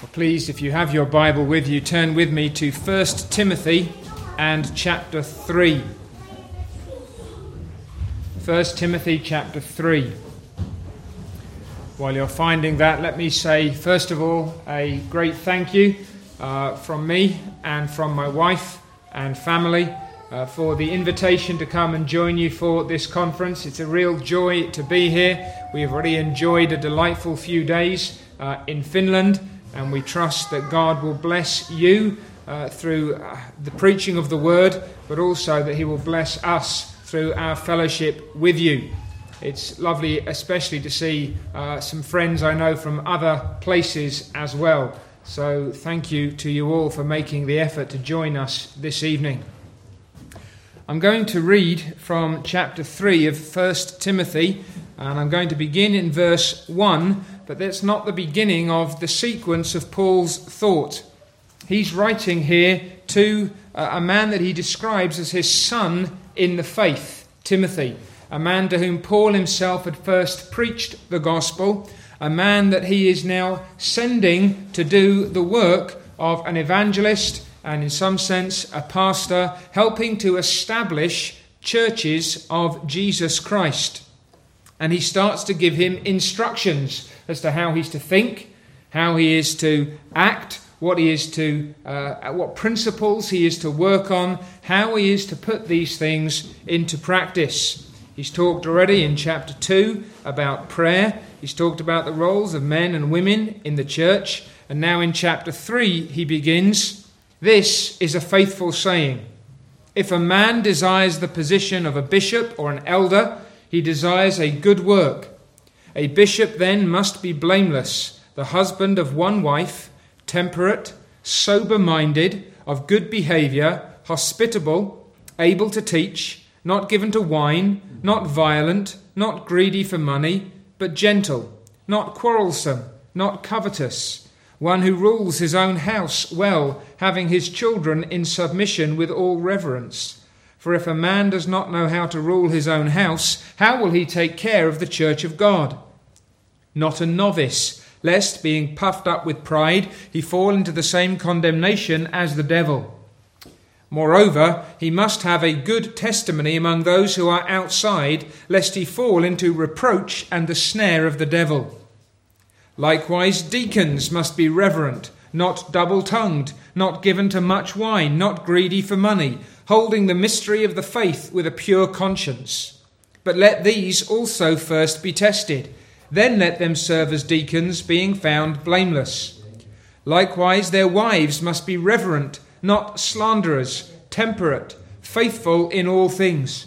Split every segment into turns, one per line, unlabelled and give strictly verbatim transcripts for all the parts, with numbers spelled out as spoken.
Please, if you have your Bible with you, turn with me to First Timothy and chapter three. First Timothy chapter three. While you're finding that, let me say, first of all, a great thank you uh, from me and from my wife and family uh, for the invitation to come and join you for this conference. It's a real joy to be here. We've already enjoyed a delightful few days uh, in Finland, and we trust that God will bless you uh, through uh, the preaching of the Word, but also that He will bless us through our fellowship with you. It's lovely especially to see uh, some friends I know from other places as well. So thank you to you all for making the effort to join us this evening. I'm going to read from chapter three of First Timothy, and I'm going to begin in verse one, but that's not the beginning of the sequence of Paul's thought. He's writing here to a man that he describes as his son in the faith, Timothy, a man to whom Paul himself had first preached the gospel, a man that he is now sending to do the work of an evangelist and in some sense a pastor, helping to establish churches of Jesus Christ. And he starts to give him instructions as to how he's to think, how he is to act, what he is to, uh, what principles he is to work on, how he is to put these things into practice. He's talked already in chapter two about prayer. He's talked about the roles of men and women in the church. And now in chapter three he begins, "This is a faithful saying. If a man desires the position of a bishop or an elder, he desires a good work. A bishop then must be blameless, the husband of one wife, temperate, sober-minded, of good behaviour, hospitable, able to teach, not given to wine, not violent, not greedy for money, but gentle, not quarrelsome, not covetous, one who rules his own house well, having his children in submission with all reverence. For if a man does not know how to rule his own house, how will he take care of the church of God? Not a novice, lest, being puffed up with pride, he fall into the same condemnation as the devil. Moreover, he must have a good testimony among those who are outside, lest he fall into reproach and the snare of the devil. Likewise, deacons must be reverent, not double-tongued, not given to much wine, not greedy for money, holding the mystery of the faith with a pure conscience. But let these also first be tested. Then let them serve as deacons, being found blameless. Likewise, their wives must be reverent, not slanderers, temperate, faithful in all things.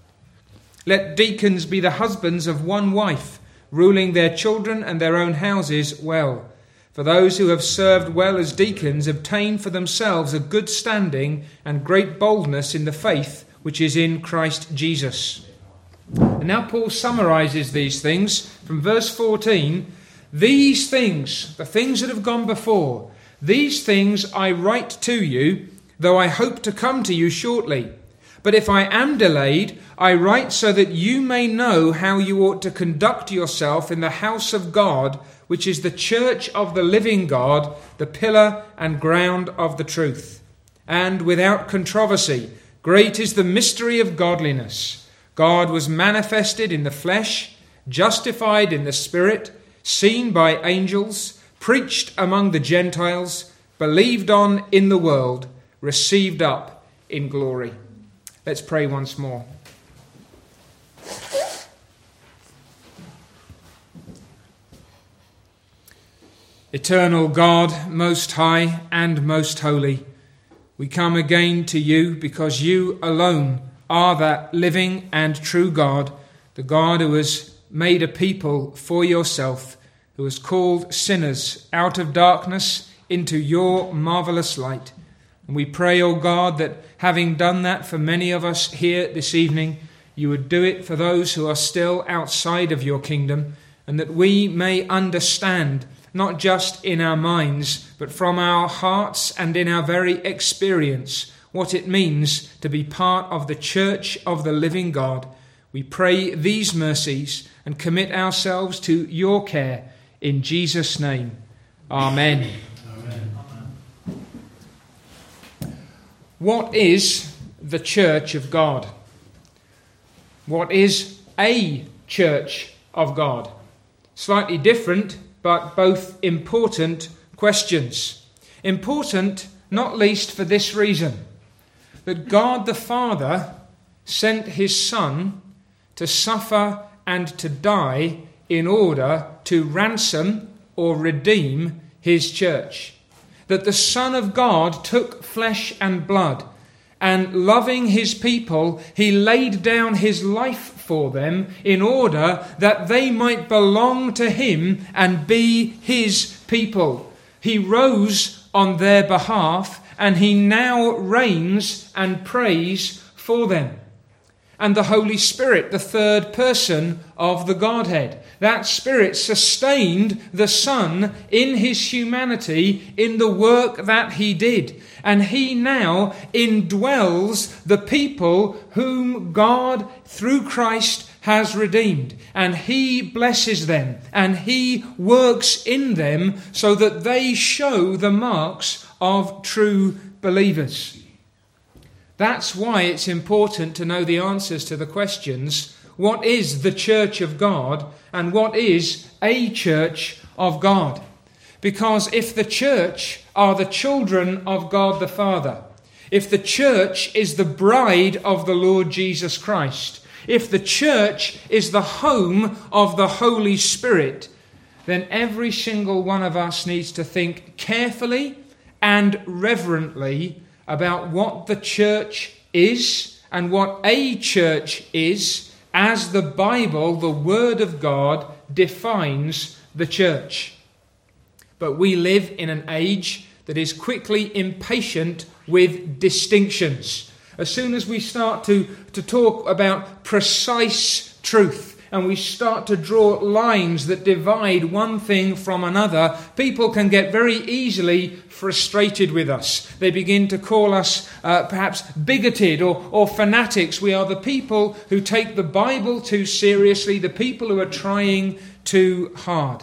Let deacons be the husbands of one wife, ruling their children and their own houses well. For those who have served well as deacons obtain for themselves a good standing and great boldness in the faith which is in Christ Jesus." And now Paul summarizes these things from verse fourteen. "These things, the things that have gone before, these things I write to you, though I hope to come to you shortly. But if I am delayed, I write so that you may know how you ought to conduct yourself in the house of God, which is the church of the living God, the pillar and ground of the truth. And without controversy, great is the mystery of godliness. God was manifested in the flesh, justified in the spirit, seen by angels, preached among the Gentiles, believed on in the world, received up in glory." Let's pray once more. Eternal God, most high and most holy, we come again to you because you alone are that living and true God, the God who has made a people for yourself, who has called sinners out of darkness into your marvellous light. And we pray, O God, that having done that for many of us here this evening, you would do it for those who are still outside of your kingdom, and that we may understand, not just in our minds, but from our hearts and in our very experience, what it means to be part of the church of the living God. We pray these mercies and commit ourselves to your care in Jesus' name. Amen. What is the church of God? What is a church of God? Slightly different, but both important questions. Important, not least for this reason, that God the Father sent his Son to suffer and to die in order to ransom or redeem his church. That the Son of God took flesh and blood, and loving his people, he laid down his life for them in order that they might belong to him and be his people. He rose on their behalf, and he now reigns and prays for them. And the Holy Spirit, the third person of the Godhead. That Spirit sustained the Son in his humanity in the work that he did. And he now indwells the people whom God, through Christ, has redeemed. And he blesses them, and he works in them so that they show the marks of true believers. That's why it's important to know the answers to the questions, what is the church of God and what is a church of God? Because if the church are the children of God the Father, if the church is the bride of the Lord Jesus Christ, if the church is the home of the Holy Spirit, then every single one of us needs to think carefully and reverently about what the church is and what a church is as the Bible, the Word of God, defines the church. But we live in an age that is quickly impatient with distinctions. As soon as we start to, to talk about precise truth, and we start to draw lines that divide one thing from another, people can get very easily frustrated with us. They begin to call us uh, perhaps bigoted or, or fanatics. We are the people who take the Bible too seriously, the people who are trying too hard.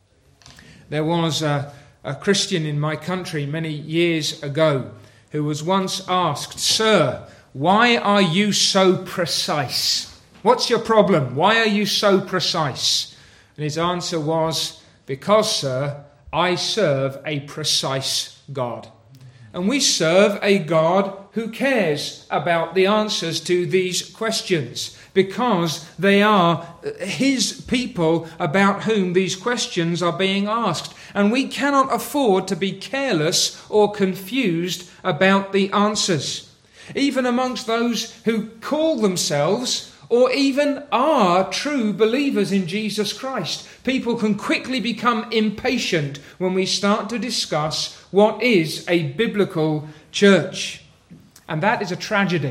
There was a, a Christian in my country many years ago who was once asked, "Sir, why are you so precise? What's your problem? Why are you so precise?" And his answer was, "Because, sir, I serve a precise God." And we serve a God who cares about the answers to these questions, because they are his people about whom these questions are being asked. And we cannot afford to be careless or confused about the answers. Even amongst those who call themselves or even are true believers in Jesus Christ, people can quickly become impatient when we start to discuss what is a biblical church. And that is a tragedy,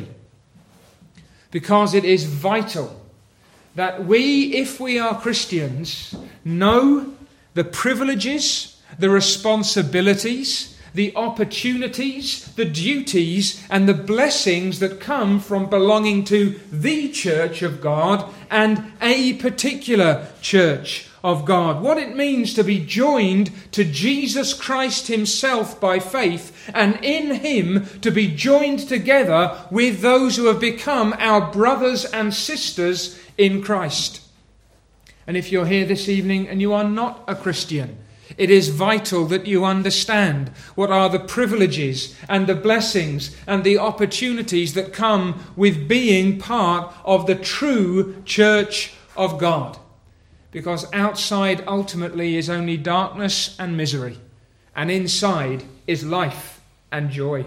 because it is vital that we, if we are Christians, know the privileges, the responsibilities, the opportunities, the duties, and the blessings that come from belonging to the church of God and a particular church of God. What it means to be joined to Jesus Christ himself by faith, and in him to be joined together with those who have become our brothers and sisters in Christ. And if you're here this evening and you are not a Christian, it is vital that you understand what are the privileges and the blessings and the opportunities that come with being part of the true church of God. Because outside ultimately is only darkness and misery, and inside is life and joy.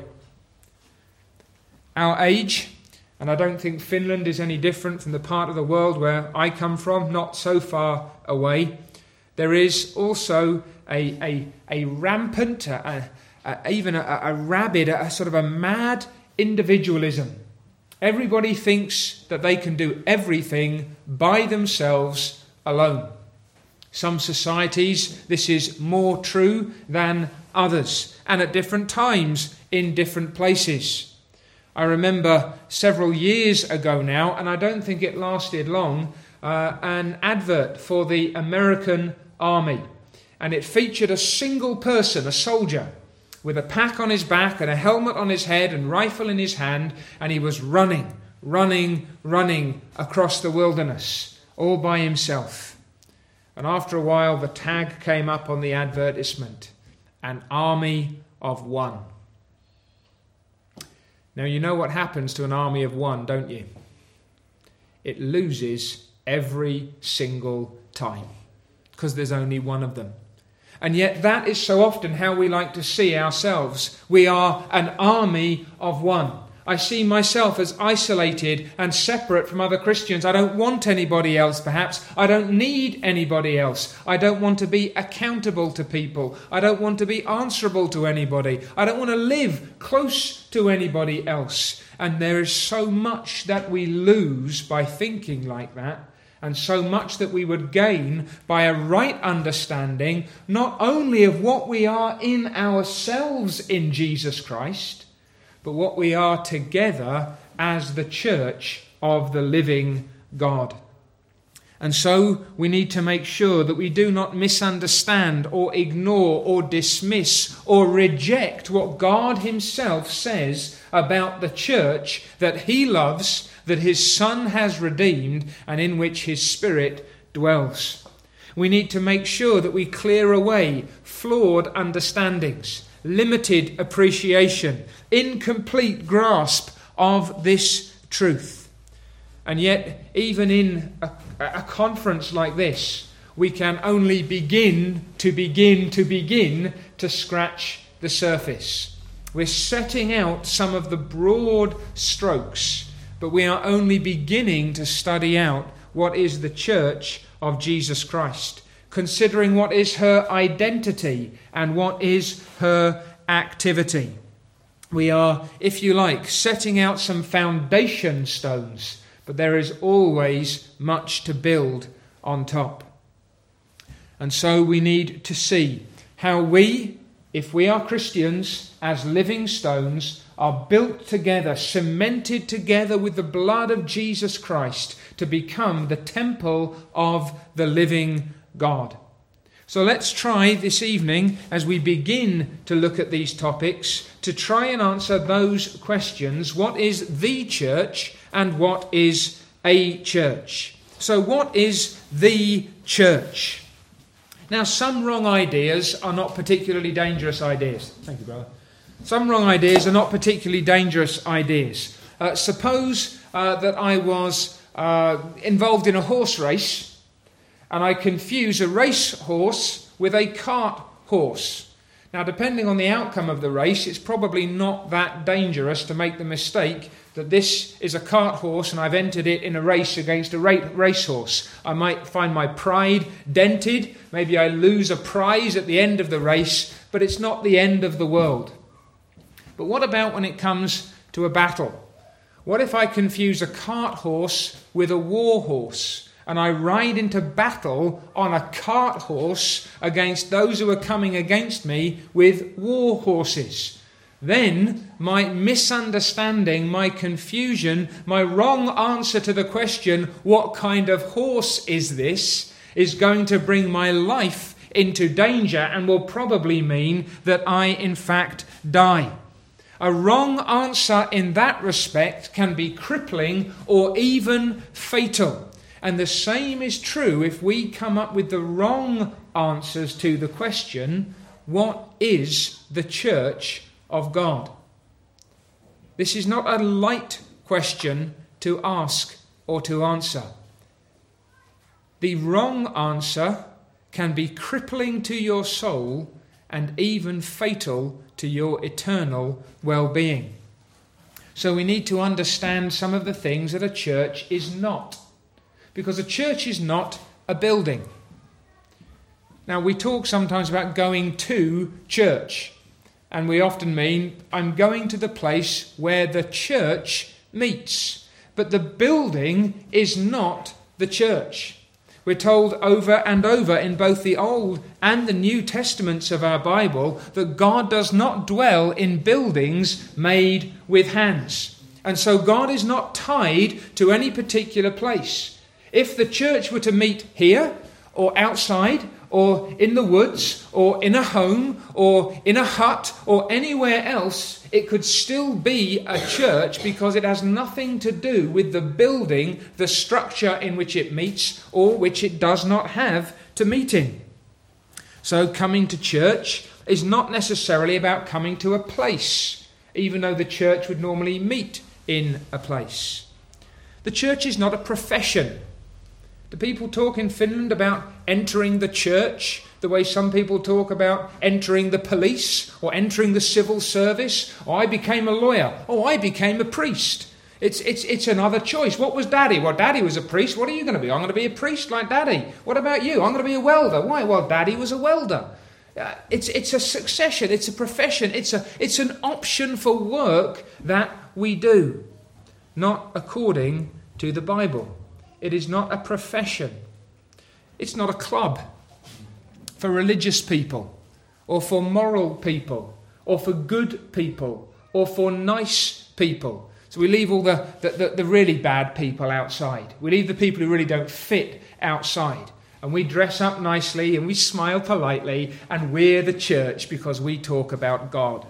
Our age, and I don't think Finland is any different from the part of the world where I come from, not so far away. There is also a, a, a rampant, a, a, even a, a rabid, a, a sort of a mad individualism. Everybody thinks that they can do everything by themselves alone. Some societies, this is more true than others, and at different times in different places. I remember several years ago now, and I don't think it lasted long, uh, an advert for the American Army, and it featured a single person, a soldier, with a pack on his back and a helmet on his head and rifle in his hand, and he was running, running, running across the wilderness, all by himself. And after a while, the tag came up on the advertisement, an army of one. Now, you know what happens to an army of one, don't you? It loses every single time, because there's only one of them. And yet that is so often how we like to see ourselves. We are an army of one. I see myself as isolated and separate from other Christians. I don't want anybody else, perhaps. I don't need anybody else. I don't want to be accountable to people. I don't want to be answerable to anybody. I don't want to live close to anybody else. And there is so much that we lose by thinking like that, and so much that we would gain by a right understanding, not only of what we are in ourselves in Jesus Christ, but what we are together as the church of the living God. And so we need to make sure that we do not misunderstand or ignore or dismiss or reject what God himself says about the church that he loves, that his Son has redeemed, and in which his Spirit dwells. We need to make sure that we clear away flawed understandings, limited appreciation, incomplete grasp of this truth. And yet, even in a, a conference like this, we can only begin to begin to begin to scratch the surface. We're setting out some of the broad strokes, but we are only beginning to study out what is the church of Jesus Christ, considering what is her identity and what is her activity. We are, if you like, setting out some foundation stones, but there is always much to build on top. And so we need to see how we, if we are Christians, as living stones, are built together, cemented together with the blood of Jesus Christ to become the temple of the living God. So let's try this evening, as we begin to look at these topics, to try and answer those questions. What is the church and what is a church? So what is the church? Now, some wrong ideas are not particularly dangerous ideas. Thank you, brother. Some wrong ideas are not particularly dangerous ideas. Uh, suppose uh, that I was uh, involved in a horse race and I confuse a race horse with a cart horse. Now, depending on the outcome of the race, it's probably not that dangerous to make the mistake that this is a cart horse and I've entered it in a race against a racehorse. I might find my pride dented. Maybe I lose a prize at the end of the race, but it's not the end of the world. But what about when it comes to a battle? What if I confuse a cart horse with a war horse and I ride into battle on a cart horse against those who are coming against me with war horses? Then my misunderstanding, my confusion, my wrong answer to the question, what kind of horse is this, is going to bring my life into danger and will probably mean that I in fact die. A wrong answer in that respect can be crippling or even fatal. And the same is true if we come up with the wrong answers to the question, what is the church of God? This is not a light question to ask or to answer. The wrong answer can be crippling to your soul and even fatal to your eternal well-being. So we need to understand some of the things that a church is not. Because a church is not a building. Now, we talk sometimes about going to church. And we often mean, I'm going to the place where the church meets. But the building is not the church. We're told over and over in both the Old and the New Testaments of our Bible that God does not dwell in buildings made with hands. And so God is not tied to any particular place. If the church were to meet here or outside or in the woods, or in a home, or in a hut, or anywhere else, it could still be a church because it has nothing to do with the building, the structure in which it meets, or which it does not have to meet in. So coming to church is not necessarily about coming to a place, even though the church would normally meet in a place. The church is not a profession. Do people talk in Finland about entering the church the way some people talk about entering the police or entering the civil service? Oh, I became a lawyer. Oh, I became a priest. It's it's it's another choice. What was Daddy? Well, Daddy was a priest. What are you going to be? I'm going to be a priest like Daddy. What about you? I'm going to be a welder. Why? Well, Daddy was a welder. Uh, it's it's a succession. It's a profession. It's a it's an option for work that we do, not according to the Bible. It is not a profession. It's not a club for religious people, or for moral people, or for good people, or for nice people. So we leave all the, the, the, the really bad people outside. We leave the people who really don't fit outside. And we dress up nicely and we smile politely and we're the church because we talk about God.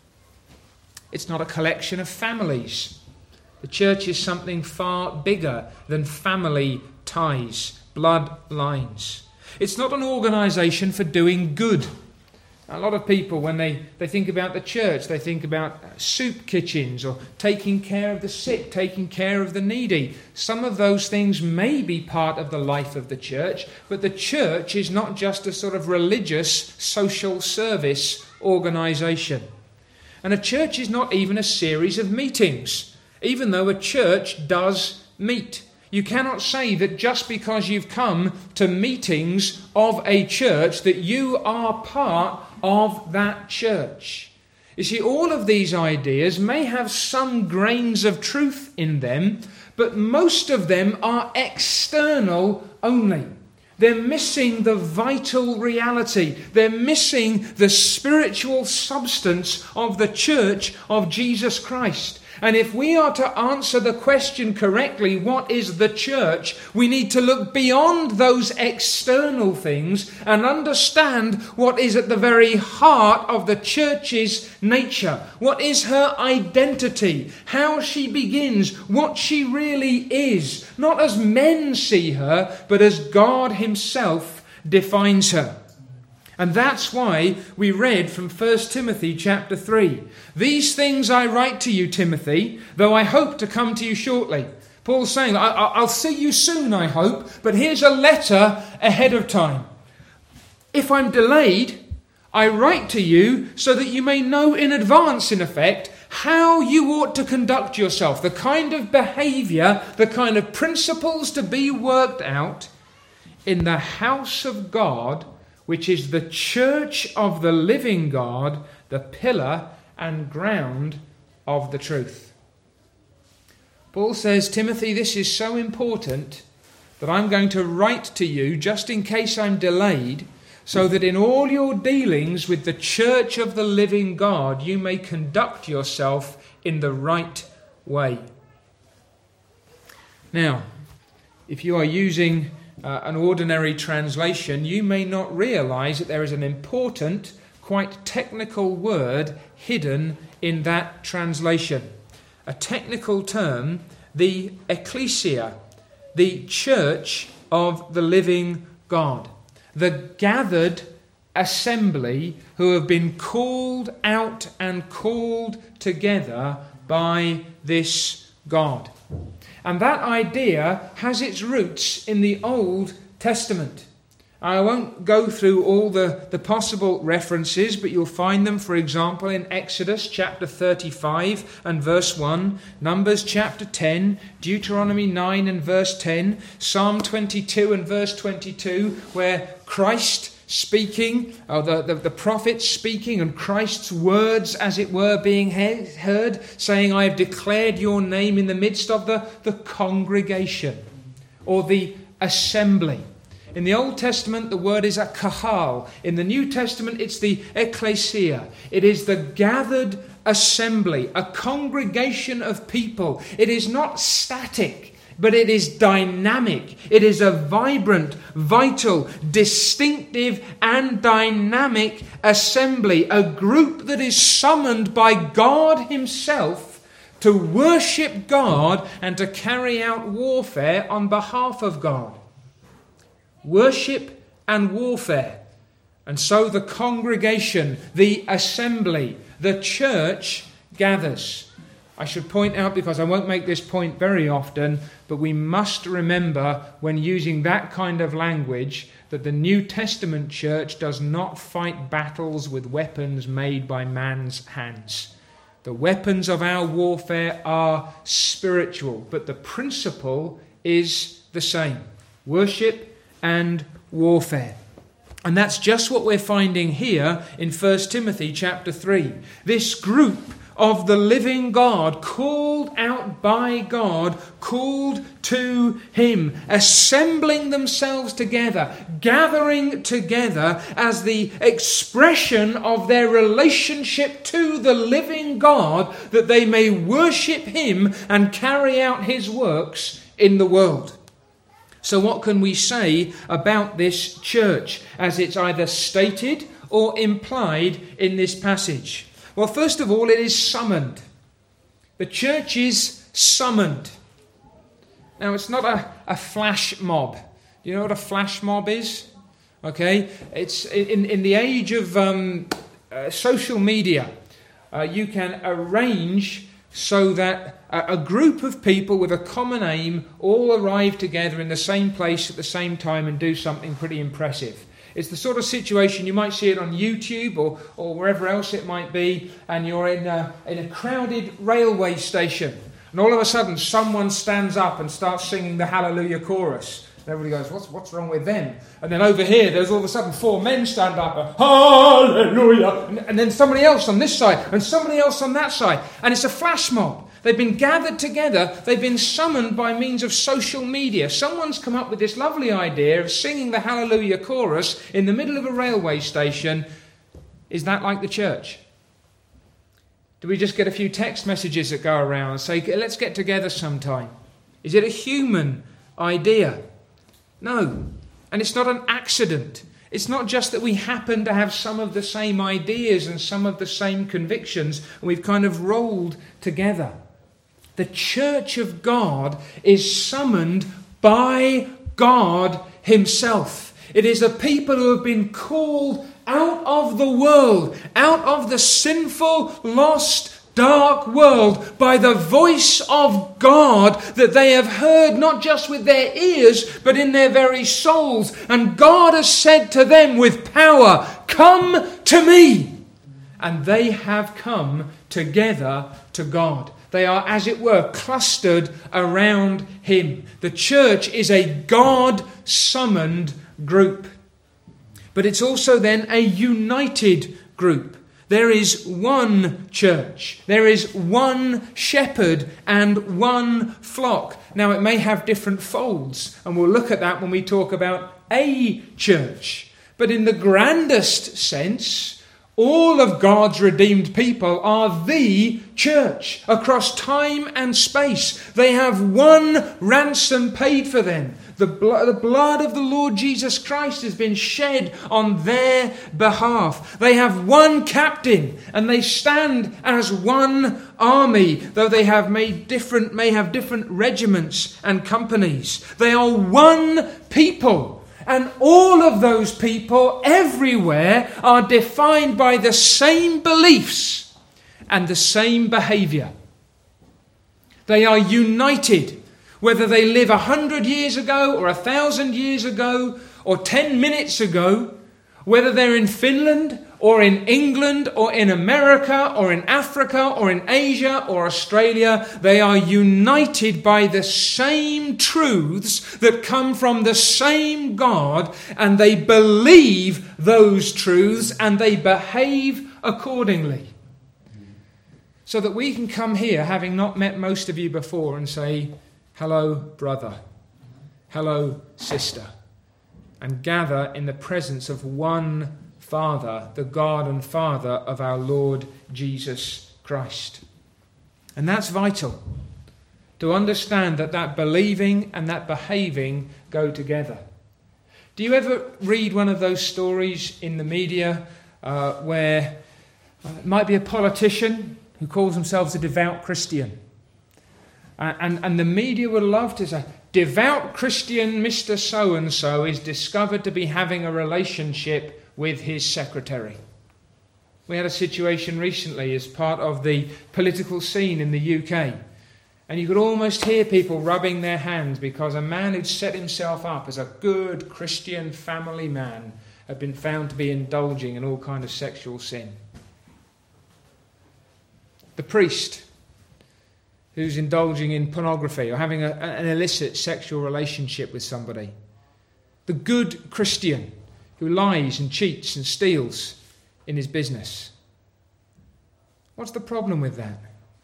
It's not a collection of families. The church is something far bigger than family ties, blood lines. It's not an organisation for doing good. A lot of people, when they, they think about the church, they think about soup kitchens or taking care of the sick, taking care of the needy. Some of those things may be part of the life of the church, but the church is not just a sort of religious social service organisation. And a church is not even a series of meetings, even though a church does meet. You cannot say that just because you've come to meetings of a church that you are part of that church. You see, all of these ideas may have some grains of truth in them, but most of them are external only. They're missing the vital reality. They're missing the spiritual substance of the church of Jesus Christ. And if we are to answer the question correctly, what is the church? We need to look beyond those external things and understand what is at the very heart of the church's nature. What is her identity? How she begins? What she really is? Not as men see her, but as God himself defines her. And that's why we read from First Timothy chapter three. These things I write to you, Timothy, though I hope to come to you shortly. Paul's saying, I- I'll see you soon, I hope, but here's a letter ahead of time. If I'm delayed, I write to you so that you may know in advance, in effect, how you ought to conduct yourself, the kind of behaviour, the kind of principles to be worked out in the house of God, which is the church of the living God, the pillar and ground of the truth. Paul says, Timothy, this is so important that I'm going to write to you just in case I'm delayed, so that in all your dealings with the church of the living God, you may conduct yourself in the right way. Now, if you are using Uh, an ordinary translation, you may not realise that there is an important, quite technical word hidden in that translation. A technical term, the ecclesia, the church of the living God. The gathered assembly who have been called out and called together by this God. And that idea has its roots in the Old Testament. I won't go through all the, the possible references, but you'll find them, for example, in Exodus chapter thirty-five and verse one, Numbers chapter ten, Deuteronomy nine and verse ten, Psalm twenty-two and verse twenty-two, where Christ speaking, or the, the, the prophet speaking, and Christ's words, as it were, being he- heard, saying, I have declared your name in the midst of the, the congregation, or the assembly. In the Old Testament, the word is a kahal. In the New Testament, it's the ecclesia. It is the gathered assembly, a congregation of people. It is not static, but it is dynamic. It is a vibrant, vital, distinctive and dynamic assembly, a group that is summoned by God himself to worship God and to carry out warfare on behalf of God. Worship and warfare. And so the congregation, the assembly, the church gathers. I should point out, because I won't make this point very often, but we must remember when using that kind of language that the New Testament church does not fight battles with weapons made by man's hands. The weapons of our warfare are spiritual, but the principle is the same. Worship and warfare. And that's just what we're finding here in First Timothy chapter three. This group of the living God, called out by God, called to him, assembling themselves together, gathering together as the expression of their relationship to the living God, that they may worship him and carry out his works in the world. So what can we say about this church as it's either stated or implied in this passage? Well, first of all, it is summoned. The church is summoned. Now, it's not a, a flash mob. Do you know what a flash mob is? Okay, it's in, in the age of um, uh, social media, uh, you can arrange so that a group of people with a common aim all arrive together in the same place at the same time and do something pretty impressive. It's the sort of situation you might see it on YouTube or, or wherever else it might be, and you're in a, in a crowded railway station, and all of a sudden someone stands up and starts singing the Hallelujah chorus. And everybody goes, what's, what's wrong with them? And then over here, there's all of a sudden four men stand up and Hallelujah! And, and then somebody else on this side, and somebody else on that side. And it's a flash mob. They've been gathered together. They've been summoned by means of social media. Someone's come up with this lovely idea of singing the Hallelujah chorus in the middle of a railway station. Is that like the church? Do we just get a few text messages that go around and say, let's get together sometime? Is it a human idea? No. And it's not an accident. It's not just that we happen to have some of the same ideas and some of the same convictions, and we've kind of rolled together. The church of God is summoned by God himself. It is a people who have been called out of the world, out of the sinful, lost, dark world by the voice of God that they have heard not just with their ears but in their very souls. And God has said to them with power, "Come to me." And they have come together to God. They are, as it were, clustered around him. The church is a God-summoned group. But it's also then a united group. There is one church. There is one shepherd and one flock. Now, it may have different folds, and we'll look at that when we talk about a church. But in the grandest sense, all of God's redeemed people are the church across time and space. They have one ransom paid for them. The, blo- the blood of the Lord Jesus Christ has been shed on their behalf. They have one captain, and they stand as one army, though they have made different, may have different regiments and companies. They are one people. And all of those people everywhere are defined by the same beliefs and the same behaviour. They are united, whether they live a hundred years ago or a thousand years ago or ten minutes ago, whether they're in Finland or in England or in America or in Africa or in Asia or Australia, they are united by the same truths that come from the same God, and they believe those truths and they behave accordingly. So that we can come here, having not met most of you before, and say, "Hello, brother. Hello, sister," and gather in the presence of one Father, the God and Father of our Lord Jesus Christ. And that's vital. to understand that that believing and that behaving go together. Do you ever read one of those stories in the media uh, where uh, it might be a politician who calls themselves a devout Christian? Uh, and, and the media would love to say, devout Christian Mister So-and-so is discovered to be having a relationship with his secretary. We had a situation recently as part of the political scene in the U K. And you could almost hear people rubbing their hands because a man who'd set himself up as a good Christian family man had been found to be indulging in all kind of sexual sin. The priest who's indulging in pornography or having a, an illicit sexual relationship with somebody. The good Christian who lies and cheats and steals in his business. What's the problem with that?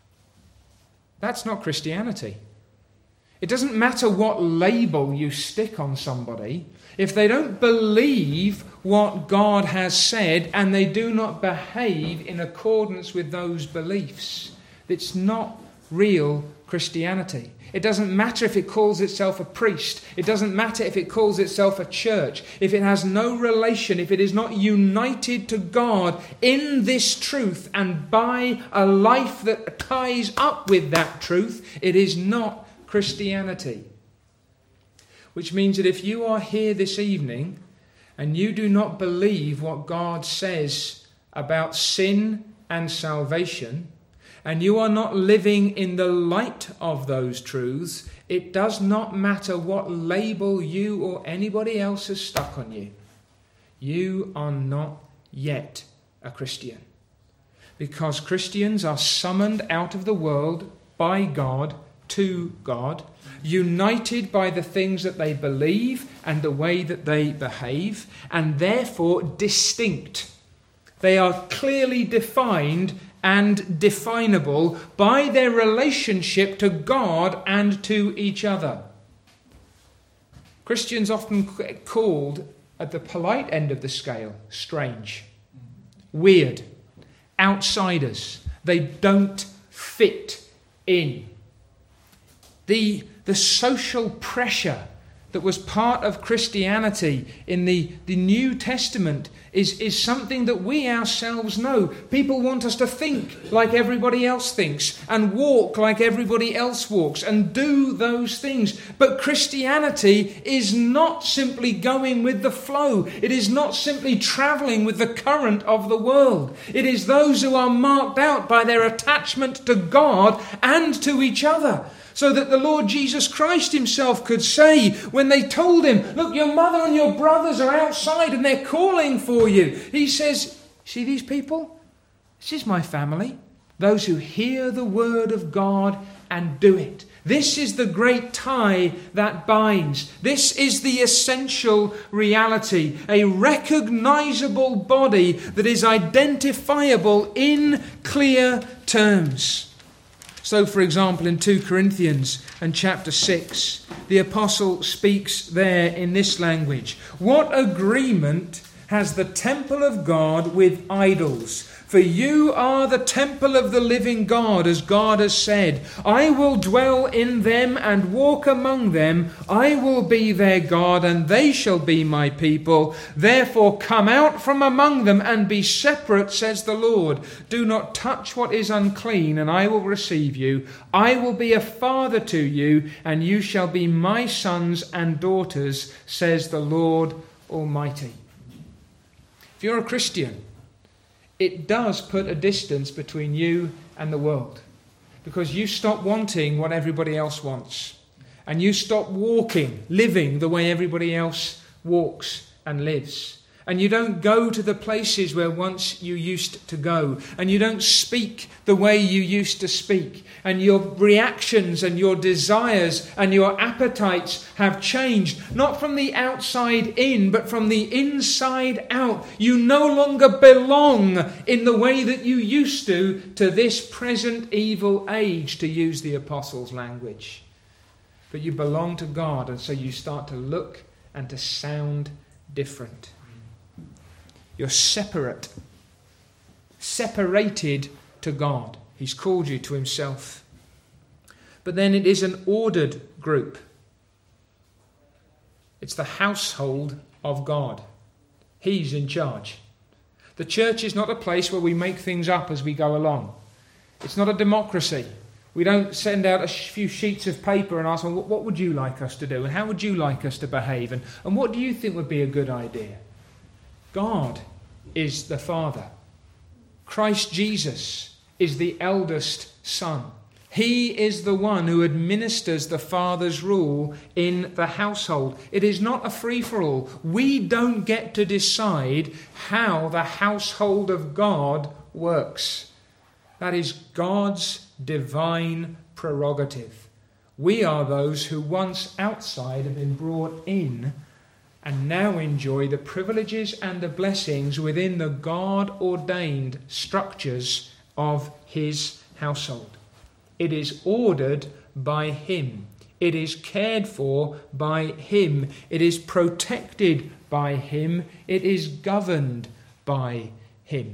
That's not Christianity. It doesn't matter what label you stick on somebody. If they don't believe what God has said and they do not behave in accordance with those beliefs, it's not real Christianity. It doesn't matter if it calls itself a priest. It doesn't matter if it calls itself a church. If it has no relation, if it is not united to God in this truth and by a life that ties up with that truth, it is not Christianity. Which means that if you are here this evening and you do not believe what God says about sin and salvation, and you are not living in the light of those truths, it does not matter what label you or anybody else has stuck on you. You are not yet a Christian. Because Christians are summoned out of the world by God to God, united by the things that they believe and the way that they behave, and therefore distinct. They are clearly defined and definable by their relationship to God and to each other. Christians often called, at the polite end of the scale, strange, weird, outsiders. They don't fit in. The, the social pressure that was part of Christianity in the, the New Testament is, is something that we ourselves know. People want us to think like everybody else thinks and walk like everybody else walks and do those things. But Christianity is not simply going with the flow. It is not simply travelling with the current of the world. It is those who are marked out by their attachment to God and to each other. So that the Lord Jesus Christ himself could say, when they told him, look, your mother and your brothers are outside and they're calling for you. He says, see these people? This is my family. Those who hear the word of God and do it. This is the great tie that binds. This is the essential reality. A recognizable body that is identifiable in clear terms. So, for example, in Second Corinthians and chapter six, the apostle speaks there in this language. What agreement has the temple of God with idols? For you are the temple of the living God, as God has said, I will dwell in them and walk among them. I will be their God, and they shall be my people. Therefore come out from among them and be separate, says the Lord. Do not touch what is unclean, and I will receive you. I will be a father to you, and you shall be my sons and daughters, says the Lord Almighty. If you're a Christian, it does put a distance between you and the world, because you stop wanting what everybody else wants, and you stop walking, living the way everybody else walks and lives. And you don't go to the places where once you used to go, and you don't speak the way you used to speak, and your reactions and your desires and your appetites have changed, not from the outside in, but from the inside out. You no longer belong in the way that you used to to this present evil age, to use the apostles' language. But you belong to God, and so you start to look and to sound different. You're separate, separated to God. He's called you to himself. But then it is an ordered group. It's the household of God. He's in charge. The church is not a place where we make things up as we go along. It's not a democracy. We don't send out a few sheets of paper and ask them, what would you like us to do? And how would you like us to behave? And, and what do you think would be a good idea? God is the Father. Christ Jesus is the eldest Son. He is the one who administers the Father's rule in the household. It is not a free-for-all. We don't get to decide how the household of God works. That is God's divine prerogative. We are those who once outside have been brought in and now enjoy the privileges and the blessings within the God-ordained structures of his household. It is ordered by him. It is cared for by him. It is protected by him. It is governed by him.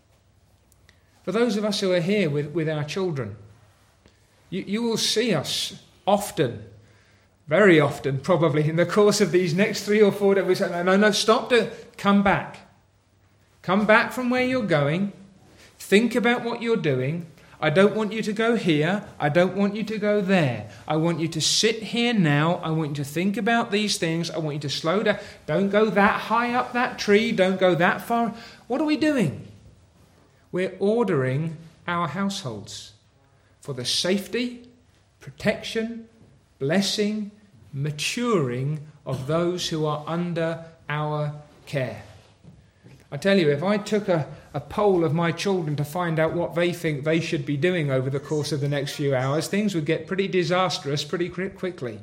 For those of us who are here with, with our children, you, you will see us often, very often probably, in the course of these next three or four days. We say, no, no, no, stop, to come back. Come back from where you're going. Think about what you're doing. I don't want you to go here. I don't want you to go there. I want you to sit here now. I want you to think about these things. I want you to slow down. Don't go that high up that tree. Don't go that far. What are we doing? We're ordering our households for the safety, protection, blessing, maturing of those who are under our care. I tell you, if I took a, a poll of my children to find out what they think they should be doing over the course of the next few hours, things would get pretty disastrous pretty quickly.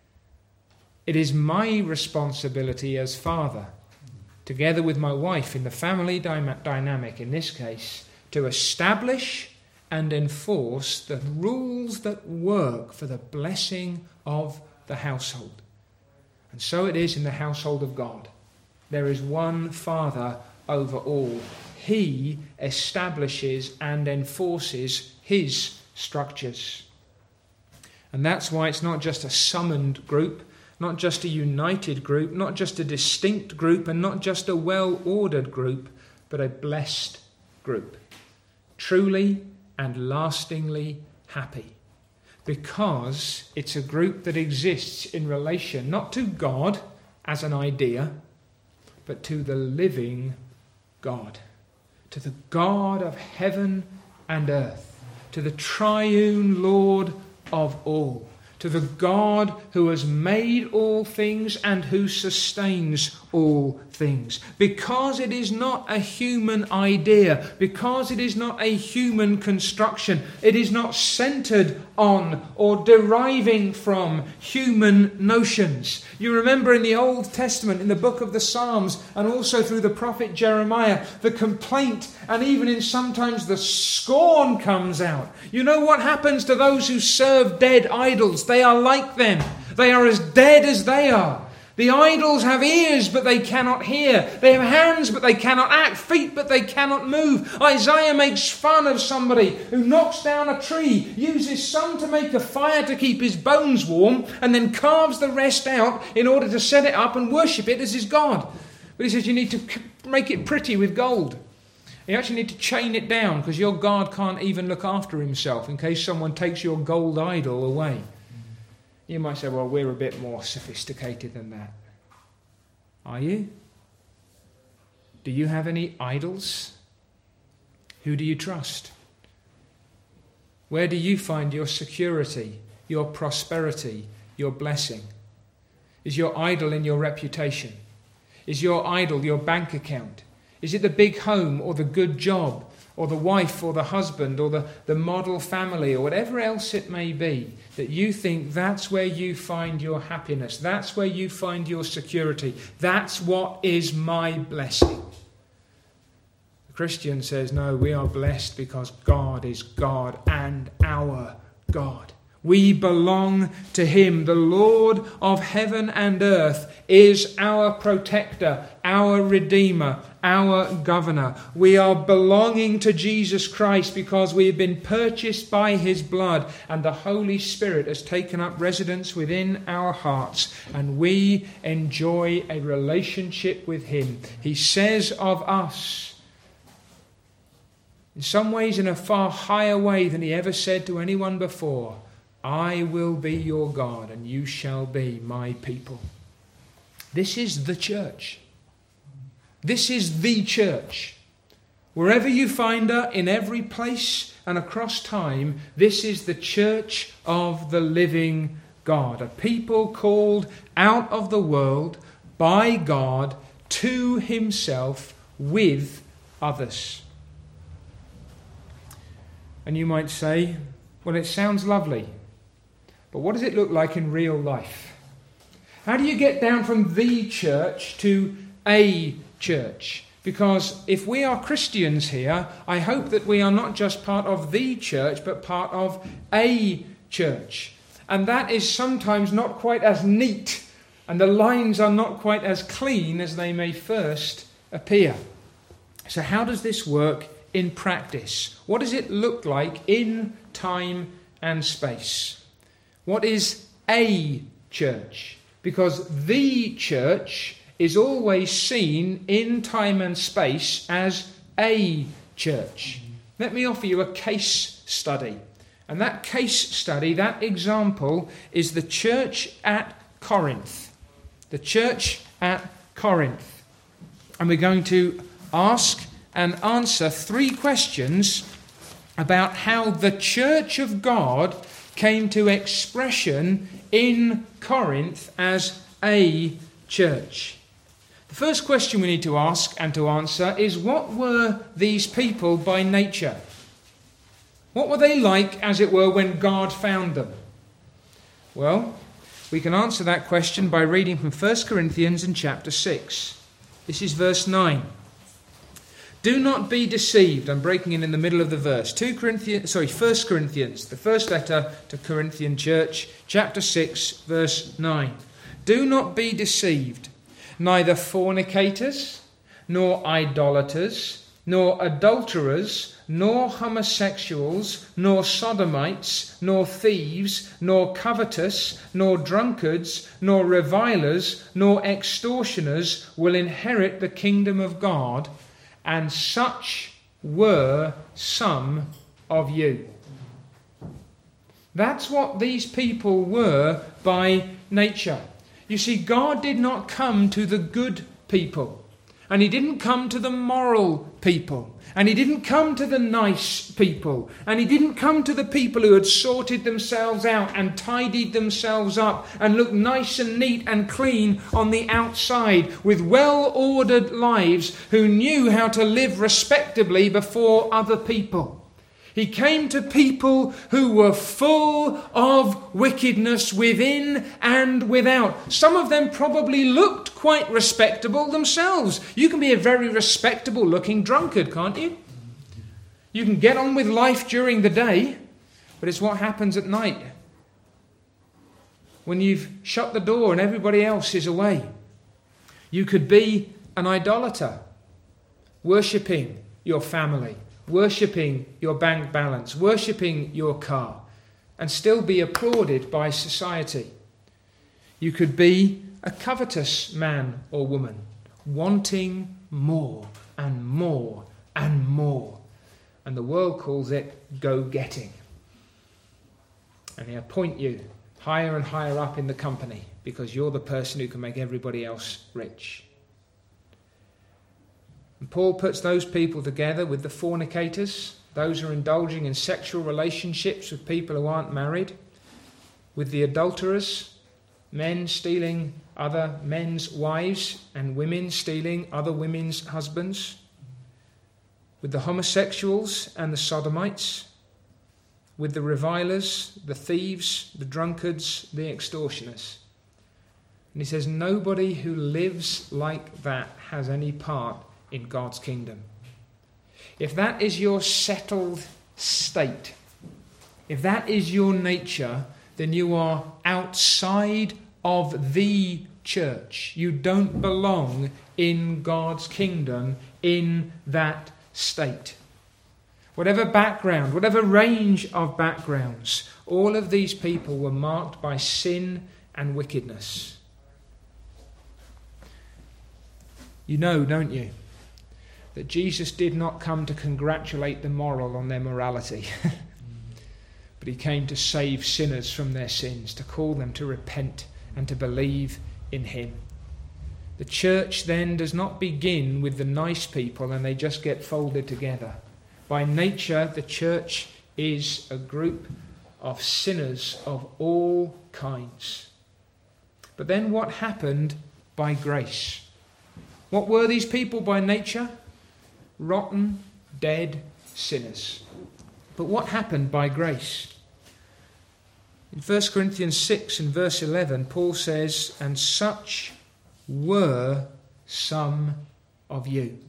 It is my responsibility as father, together with my wife in the family dy- dynamic in this case, to establish and enforce the rules that work for the blessing of the household. And so it is in the household of God. There is one Father over all. He establishes and enforces his structures. And that's why it's not just a summoned group, not just a united group, not just a distinct group, and not just a well-ordered group, but a blessed group. Truly and lastingly happy. Because it's a group that exists in relation not to God as an idea, but to the living God, to the God of heaven and earth, to the triune Lord of all, to the God who has made all things and who sustains all things. Because it is not a human idea, because it is not a human construction, it is not centered on or deriving from human notions. You remember in the Old Testament, in the book of the Psalms, and also through the prophet Jeremiah, the complaint and even in sometimes the scorn comes out. You know what happens to those who serve dead idols? They are like them. They are as dead as they are. The idols have ears, but they cannot hear. They have hands, but they cannot act. Feet, but they cannot move. Isaiah makes fun of somebody who knocks down a tree, uses some to make a fire to keep his bones warm, and then carves the rest out in order to set it up and worship it as his God. But he says you need to make it pretty with gold. You actually need to chain it down because your God can't even look after himself in case someone takes your gold idol away. You might say, well, we're a bit more sophisticated than that. Are you? Do you have any idols? Who do you trust? Where do you find your security, your prosperity, your blessing? Is your idol in your reputation? Is your idol your bank account? Is it the big home or the good job or the wife or the husband or the, the model family or whatever else it may be, that you think that's where you find your happiness, that's where you find your security, that's what is my blessing? The Christian says, no, we are blessed because God is God and our God. We belong to him. The Lord of heaven and earth is our protector, our redeemer, our governor. We are belonging to Jesus Christ because we have been purchased by his blood, and the Holy Spirit has taken up residence within our hearts, and we enjoy a relationship with him. He says of us, in some ways in a far higher way than he ever said to anyone before, I will be your God and you shall be my people. This is the church. This is the church. Wherever you find her, in every place and across time, this is the church of the living God. A people called out of the world by God to himself with others. And you might say, well, it sounds lovely. But what does it look like in real life? How do you get down from the church to a church? Because if we are Christians here, I hope that we are not just part of the church, but part of a church. And that is sometimes not quite as neat, and the lines are not quite as clean as they may first appear. So how does this work in practice? What does it look like in time and space? What is a church? Because the church is always seen in time and space as a church. Let me offer you a case study. And that case study, that example, is the church at Corinth. The church at Corinth. And we're going to ask and answer three questions about how the church of God came to expression in Corinth as a church. The first question we need to ask and to answer is, what were these people by nature? What were they like, as it were, when God found them? Well, we can answer that question by reading from First Corinthians in chapter six. This is verse nine. Do not be deceived. I'm breaking in in the middle of the verse. Two Corinthians, sorry, First Corinthians, the first letter to Corinthian church, chapter six, verse nine. Do not be deceived. Neither fornicators, nor idolaters, nor adulterers, nor homosexuals, nor sodomites, nor thieves, nor covetous, nor drunkards, nor revilers, nor extortioners will inherit the kingdom of God. And such were some of you. That's what these people were by nature. You see, God did not come to the good people. And he didn't come to the moral people. And he didn't come to the nice people. And he didn't come to the people who had sorted themselves out and tidied themselves up and looked nice and neat and clean on the outside with well-ordered lives, who knew how to live respectably before other people. He came to people who were full of wickedness within and without. Some of them probably looked quite respectable themselves. You can be a very respectable looking drunkard, can't you? You can get on with life during the day, but it's what happens at night, when you've shut the door and everybody else is away. You could be an idolater, worshipping your family, worshipping your bank balance, worshipping your car, and still be applauded by society. You could be a covetous man or woman, wanting more and more and more. And the world calls it go-getting. And they appoint you higher and higher up in the company because you're the person who can make everybody else rich. And Paul puts those people together with the fornicators, those who are indulging in sexual relationships with people who aren't married, with the adulterers, men stealing other men's wives and women stealing other women's husbands, with the homosexuals and the sodomites, with the revilers, the thieves, the drunkards, the extortioners. And he says nobody who lives like that has any part in God's kingdom. If that is your settled state, if that is your nature, then you are outside of the church. You don't belong in God's kingdom in that state. Whatever background, whatever range of backgrounds, all of these people were marked by sin and wickedness. You know, don't you, that Jesus did not come to congratulate the moral on their morality, but he came to save sinners from their sins, to call them to repent and to believe in him. The church then does not begin with the nice people and they just get folded together. By nature, the church is a group of sinners of all kinds. But then what happened by grace? What were these people by nature? Rotten, dead sinners. But what happened by grace? In First Corinthians six and verse eleven, Paul says, "And such were some of you."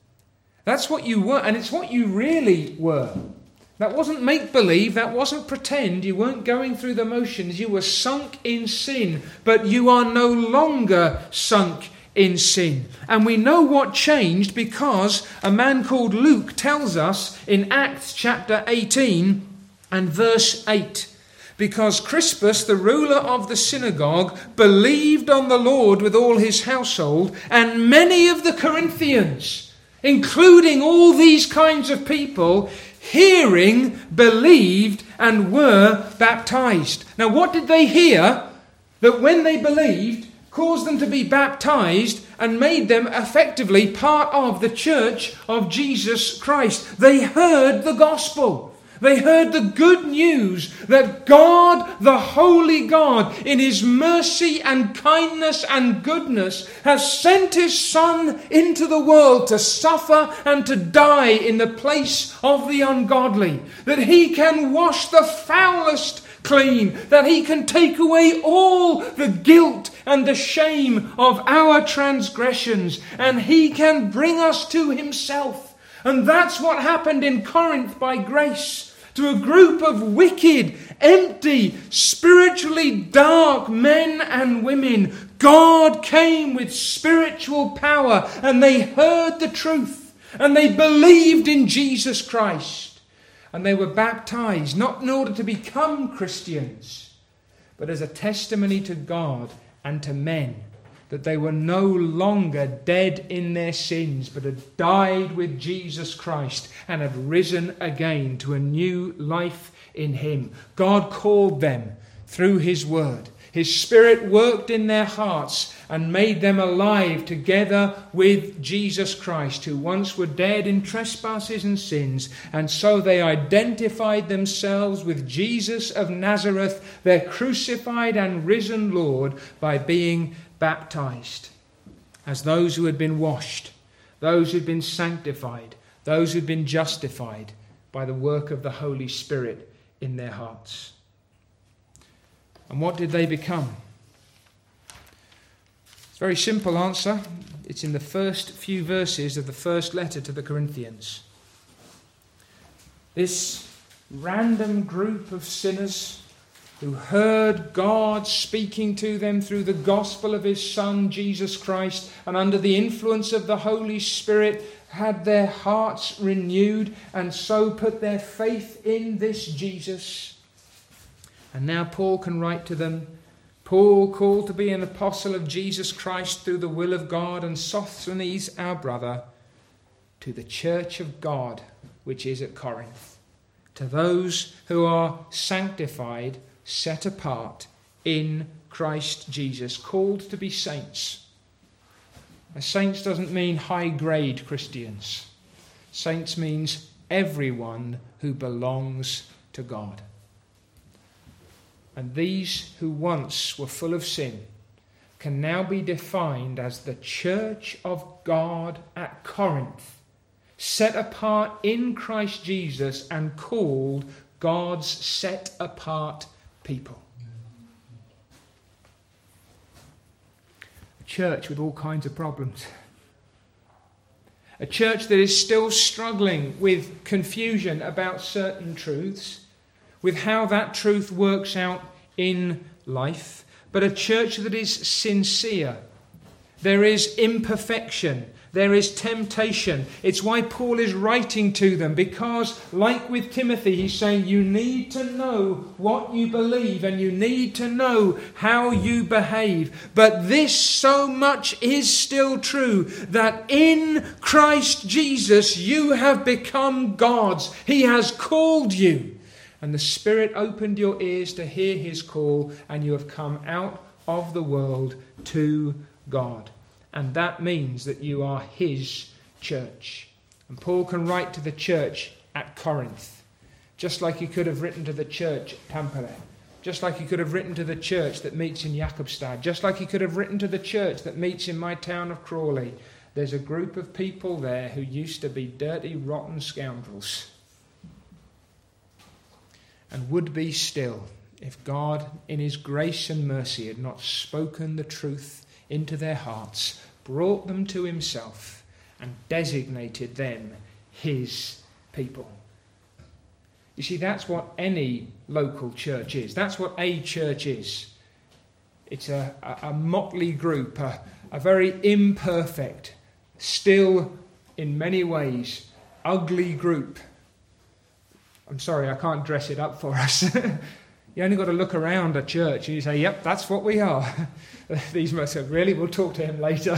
That's what you were, and it's what you really were. That wasn't make-believe, that wasn't pretend, you weren't going through the motions, you were sunk in sin, but you are no longer sunk in sin. And we know what changed because a man called Luke tells us in Acts chapter eighteen and verse eight, because Crispus, the ruler of the synagogue, believed on the Lord with all his household, and many of the Corinthians, including all these kinds of people, hearing, believed and were baptized. Now, what did they hear that when they believed caused them to be baptized and made them effectively part of the church of Jesus Christ? They heard the gospel. They heard the good news that God, the holy God, in his mercy and kindness and goodness, has sent his Son into the world to suffer and to die in the place of the ungodly. That he can wash the foulest clean. That he can take away all the guilt and the shame of our transgressions. And he can bring us to himself. And that's what happened in Corinth by grace. To a group of wicked, empty, spiritually dark men and women, God came with spiritual power and they heard the truth and they believed in Jesus Christ. And they were baptized, not in order to become Christians, but as a testimony to God and to men, that they were no longer dead in their sins, but had died with Jesus Christ and had risen again to a new life in him. God called them through his word. His Spirit worked in their hearts and made them alive together with Jesus Christ, who once were dead in trespasses and sins. And so they identified themselves with Jesus of Nazareth, their crucified and risen Lord, by being baptized as those who had been washed, those who had been sanctified, those who had been justified by the work of the Holy Spirit in their hearts. And what did they become? It's a very simple answer. It's in the first few verses of the first letter to the Corinthians. This random group of sinners who heard God speaking to them through the gospel of his Son, Jesus Christ, and under the influence of the Holy Spirit, had their hearts renewed and so put their faith in this Jesus. And now Paul can write to them, Paul, called to be an apostle of Jesus Christ through the will of God, and Sosthenes, our brother, to the church of God which is at Corinth, to those who are sanctified, set apart in Christ Jesus, called to be saints. A saints doesn't mean high-grade Christians. Saints means everyone who belongs to God. And these who once were full of sin can now be defined as the church of God at Corinth, set apart in Christ Jesus and called God's set-apart people. A church with all kinds of problems. A church that is still struggling with confusion about certain truths, with how that truth works out in life, but a church that is sincere. There is imperfection. There is temptation. It's why Paul is writing to them, because like with Timothy, he's saying you need to know what you believe and you need to know how you behave. But this so much is still true, that in Christ Jesus you have become God's. He has called you, and the Spirit opened your ears to hear his call, and you have come out of the world to God. And that means that you are his church. And Paul can write to the church at Corinth, just like he could have written to the church at Tampere, just like he could have written to the church that meets in Jakobstad, just like he could have written to the church that meets in my town of Crawley. There's a group of people there who used to be dirty, rotten scoundrels, and would be still if God, in his grace and mercy, had not spoken the truth into their hearts, brought them to himself, and designated them his people. You see, that's what any local church is. That's what a church is. It's a, a, a motley group, a, a very imperfect, still in many ways ugly group. I'm sorry, I can't dress it up for us. You only got to look around a church and you say, yep, that's what we are. These must have, really, we'll talk to him later.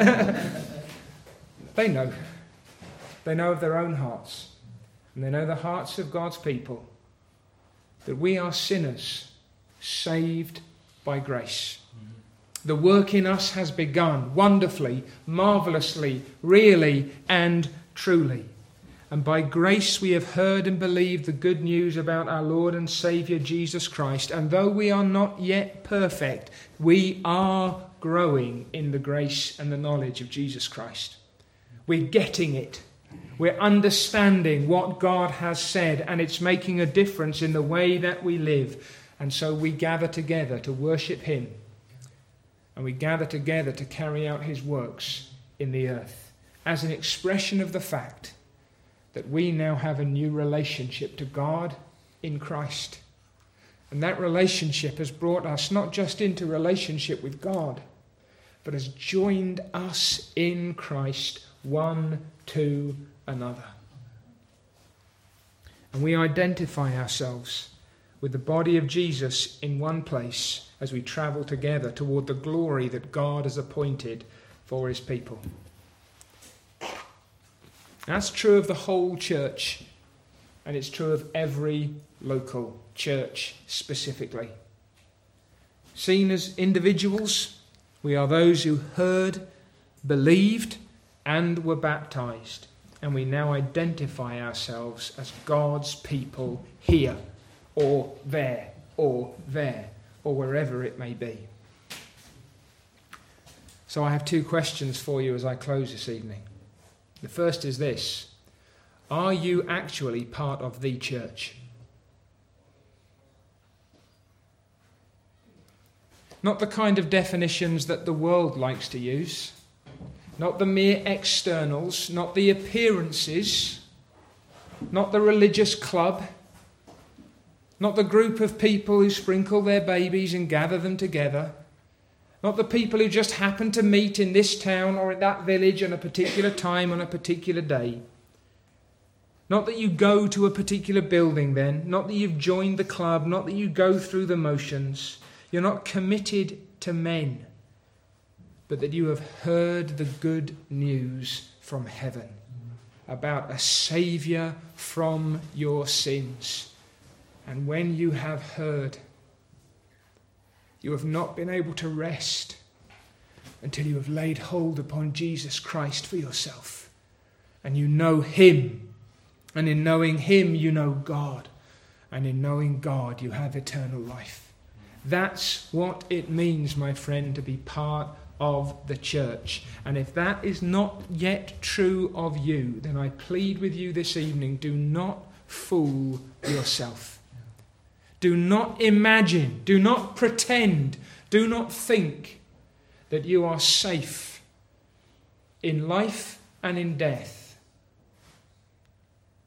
They know. They know of their own hearts. And they know the hearts of God's people. That we are sinners, saved by grace. The work in us has begun wonderfully, marvellously, really, and truly. And by grace we have heard and believed the good news about our Lord and Saviour Jesus Christ. And though we are not yet perfect, we are growing in the grace and the knowledge of Jesus Christ. We're getting it. We're understanding what God has said, and it's making a difference in the way that we live. And so we gather together to worship him. And we gather together to carry out his works in the earth as an expression of the fact that we now have a new relationship to God in Christ. And that relationship has brought us not just into relationship with God, but has joined us in Christ one to another. And we identify ourselves with the body of Jesus in one place as we travel together toward the glory that God has appointed for his people. That's true of the whole church, and it's true of every local church specifically. Seen as individuals, we are those who heard, believed, and were baptized, and we now identify ourselves as God's people here, or there, or there, or wherever it may be. So I have two questions for you as I close this evening. The first is this: are you actually part of the church? Not the kind of definitions that the world likes to use, not the mere externals, not the appearances, not the religious club, not the group of people who sprinkle their babies and gather them together, not the people who just happen to meet in this town or in that village on a particular time on a particular day. Not that you go to a particular building then, not that you've joined the club, not that you go through the motions. You're not committed to men, but that you have heard the good news from heaven about a Saviour from your sins. And when you have heard, you have not been able to rest until you have laid hold upon Jesus Christ for yourself. And you know him. And in knowing him, you know God. And in knowing God, you have eternal life. That's what it means, my friend, to be part of the church. And if that is not yet true of you, then I plead with you this evening, do not fool yourself. Do not imagine, do not pretend, do not think that you are safe in life and in death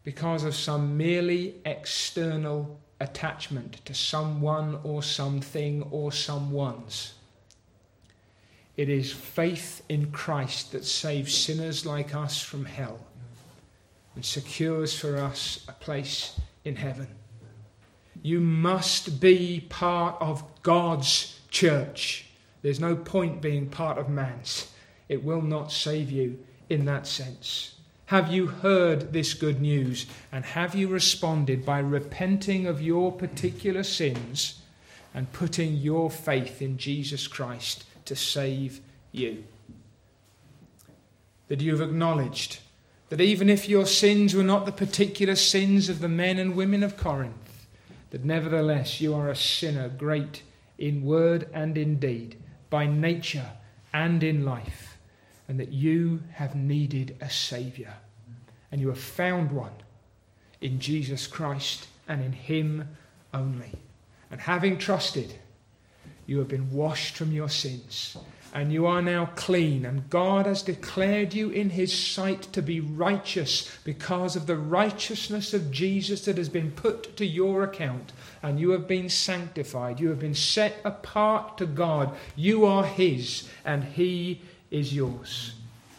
because of some merely external attachment to someone or something or someone's. It is faith in Christ that saves sinners like us from hell and secures for us a place in heaven. You must be part of God's church. There's no point being part of man's. It will not save you in that sense. Have you heard this good news, and have you responded by repenting of your particular sins and putting your faith in Jesus Christ to save you? That you've acknowledged that even if your sins were not the particular sins of the men and women of Corinth, that nevertheless you are a sinner great in word and in deed, by nature and in life, and that you have needed a Saviour, and you have found one in Jesus Christ and in Him only. And having trusted, you have been washed from your sins, and you are now clean, and God has declared you in His sight to be righteous because of the righteousness of Jesus that has been put to your account, and you have been sanctified. You have been set apart to God. You are His, and He is yours.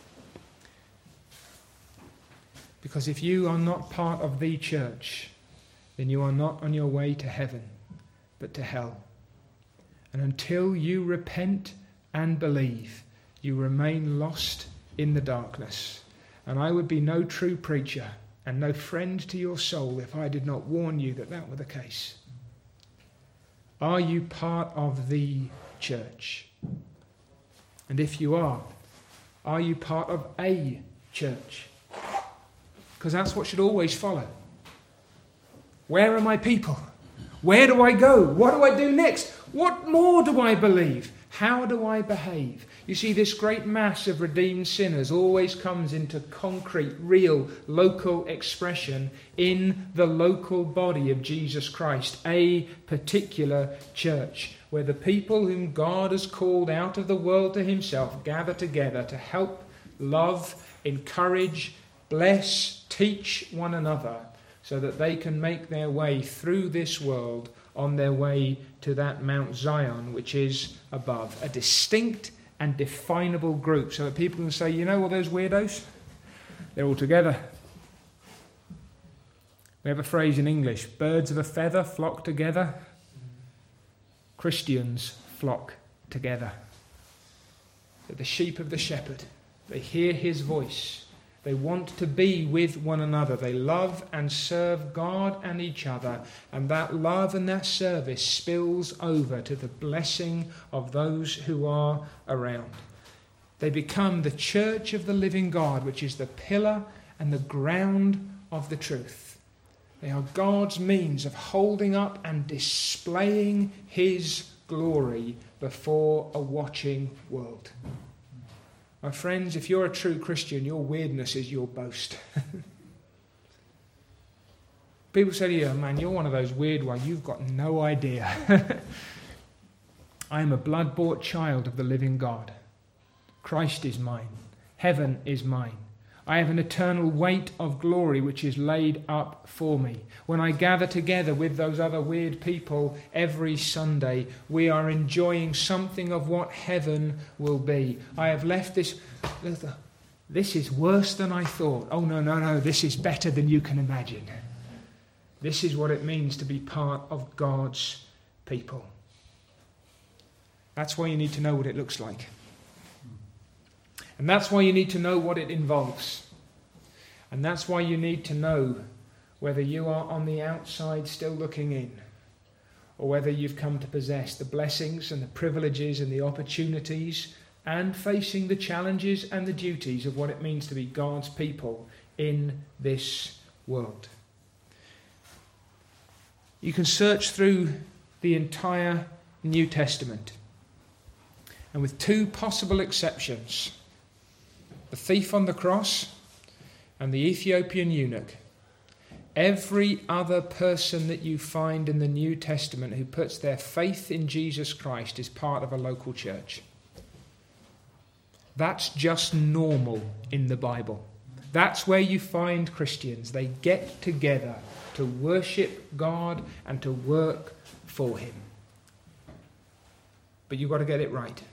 Because if you are not part of the church, then you are not on your way to heaven, but to hell. And until you repent and believe, you remain lost in the darkness. And I would be no true preacher and no friend to your soul if I did not warn you that that were the case. Are you part of the church? And if you are, are you part of a church? Because that's what should always follow. Where are my people? Where do I go? What do I do next? What more do I believe? How do I behave? You see, this great mass of redeemed sinners always comes into concrete, real, local expression in the local body of Jesus Christ, a particular church, where the people whom God has called out of the world to Himself gather together to help, love, encourage, bless, teach one another, so that they can make their way through this world on their way to that Mount Zion, which is above. A distinct and definable group, so that people can say, you know all those weirdos? They're all together. We have a phrase in English, birds of a feather flock together. Christians flock together. They're the sheep of the shepherd. They hear His voice. They want to be with one another. They love and serve God and each other. And that love and that service spills over to the blessing of those who are around. They become the church of the living God, which is the pillar and the ground of the truth. They are God's means of holding up and displaying His glory before a watching world. My friends, if you're a true Christian, your weirdness is your boast. People say to you, oh, man, you're one of those weird ones. You've got no idea. I am a blood-bought child of the living God. Christ is mine. Heaven is mine. I have an eternal weight of glory which is laid up for me. When I gather together with those other weird people every Sunday, we are enjoying something of what heaven will be. I have left this... This is worse than I thought. Oh, no, no, no, this is better than you can imagine. This is what it means to be part of God's people. That's why you need to know what it looks like. And that's why you need to know what it involves. And that's why you need to know whether you are on the outside still looking in, or whether you've come to possess the blessings and the privileges and the opportunities and facing the challenges and the duties of what it means to be God's people in this world. You can search through the entire New Testament, and with two possible exceptions, the thief on the cross and the Ethiopian eunuch, every other person that you find in the New Testament who puts their faith in Jesus Christ is part of a local church. That's just normal in the Bible. That's where you find Christians. They get together to worship God and to work for him. But you've got to get it right.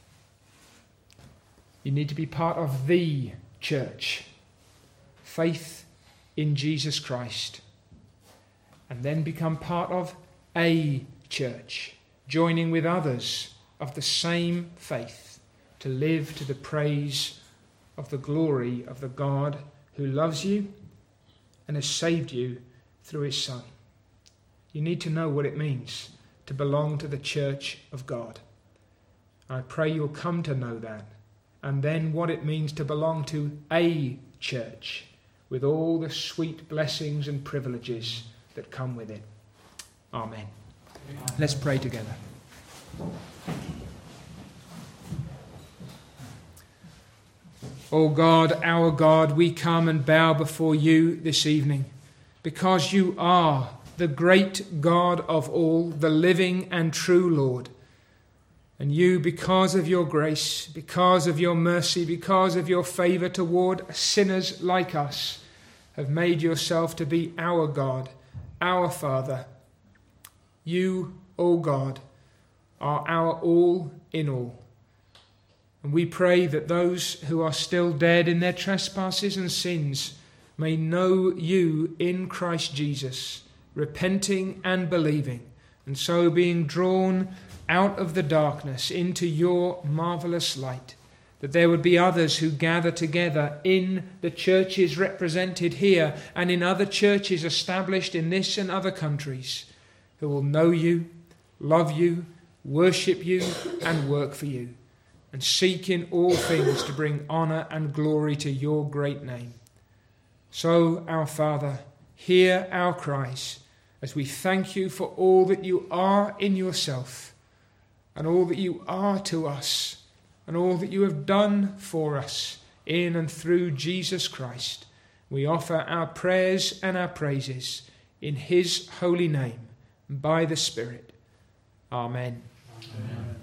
You need to be part of the church. Faith in Jesus Christ. And then become part of a church, joining with others of the same faith to live to the praise of the glory of the God who loves you and has saved you through his Son. You need to know what it means to belong to the church of God. I pray you'll come to know that, and then what it means to belong to a church with all the sweet blessings and privileges that come with it. Amen. Amen. Let's pray together. O God, our God, we come and bow before you this evening because you are the great God of all, the living and true Lord. And you, because of your grace, because of your mercy, because of your favour toward sinners like us, have made yourself to be our God, our Father. You, O God, are our all in all. And we pray that those who are still dead in their trespasses and sins may know you in Christ Jesus, repenting and believing, and so being drawn out of the darkness into your marvellous light, that there would be others who gather together in the churches represented here and in other churches established in this and other countries, who will know you, love you, worship you, and work for you, and seek in all things to bring honour and glory to your great name. So, our Father, hear our cries as we thank you for all that you are in yourself, and all that you are to us, and all that you have done for us in and through Jesus Christ. We offer our prayers and our praises in his holy name, by the Spirit. Amen. Amen.